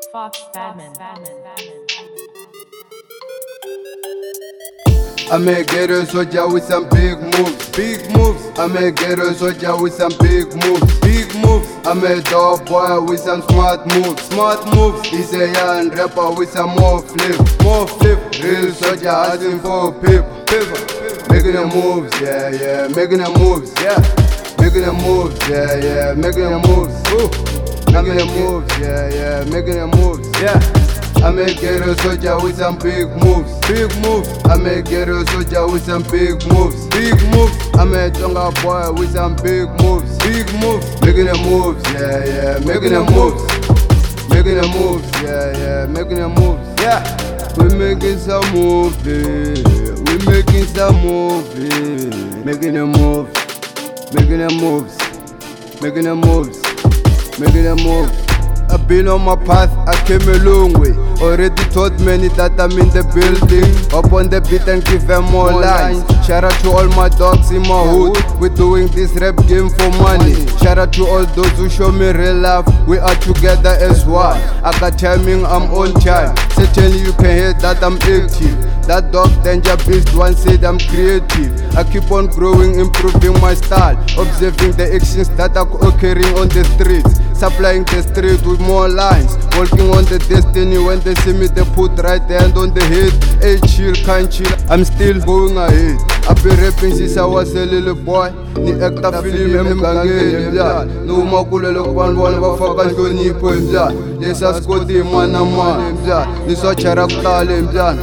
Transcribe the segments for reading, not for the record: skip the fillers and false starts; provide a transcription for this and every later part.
Fox Badman. I'm a ghetto soldier with some big moves, big moves. I'm a ghetto soldier with some big moves, big moves. I'm a dope boy with some smart moves, smart moves. He's a young rapper with some more flip, more flip. Real soldier asking for people, making the moves, yeah, yeah, making the moves, yeah, making the moves, yeah, yeah, making the moves, making the moves, yeah, yeah, making the moves, yeah. I'm a ghetto soldier with some big moves, big moves. I'm a ghetto soldier with some big moves, big moves. I'm a Tonga boy with some big moves, big moves. Making the moves, yeah, yeah, making the moves, making the moves, yeah, yeah, making the moves, yeah. We making some movies, we making some movies, making the moves, making the moves, making the moves, making the moves. I've been on my path, I came a long way. Already told many that I'm in the building. Up on the beat and give them more lines. Shout out to all my dogs in my hood. We're doing this rap game for money. Shout out to all those who show me real love. We are together as one. I got timing, I'm on time. Certainly you can hear that I'm active. That dog danger beast once said I'm creative. I keep on growing, improving my style. Observing the actions that are occurring on the streets. Supplying the street with more lines. Walking on the destiny. When they see me they put right hand on the head. Hey chill, can't chill, I'm still going ahead. I've been rapping since I was a little boy. Ni actor film emgangeni mdlala. Noma kulele kubantu bona bafaka inhlonipho mdlala. Lesasikoti imana mani mdlala. Niswachara kuqala mdlala.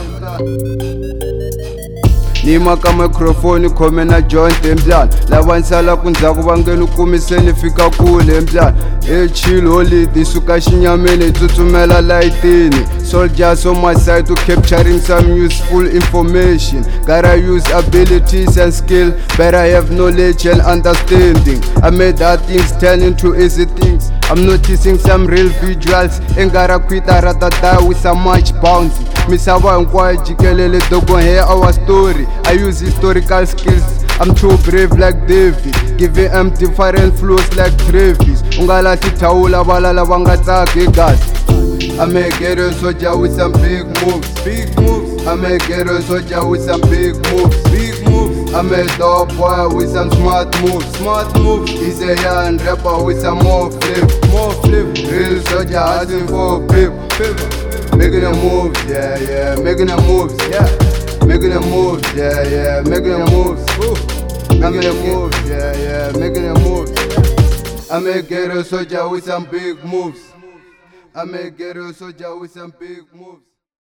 Nima ka microphone khome na joint mdlala. Lava nsala kundzhaku va ngeni kumiseni fika kule mdlala. Hey chill holiday suka xinyameni tsutsumela layitini. Soldiers on my side to capturing some useful information. Gotta use abilities and skill, better have knowledge and understanding. I made hard things turn into easy things. I'm noticing some real visuals. Ain't gotta quit, I rather die with some much bouncy. Misava hinkwayo jikelele don't go hear our story. I use historical skills, I'm too brave like David. Giving them different flows like Travis. Ungalahli thawula balala vangatsaki guys. I'm a ghetto soldier with some big moves, big moves. I'm a ghetto soldier with some big moves, big moves. I'm a dope boy with some smart moves, smart moves. He's a young rapper with some more flip, more flip. Real soldier asking for people, making the moves, yeah, yeah, making the moves, yeah, making the moves, yeah, yeah, making the moves, making the moves, yeah, yeah, making the moves. I'm a ghetto soldier with some big moves. I'm a ghetto soldier with some big moves.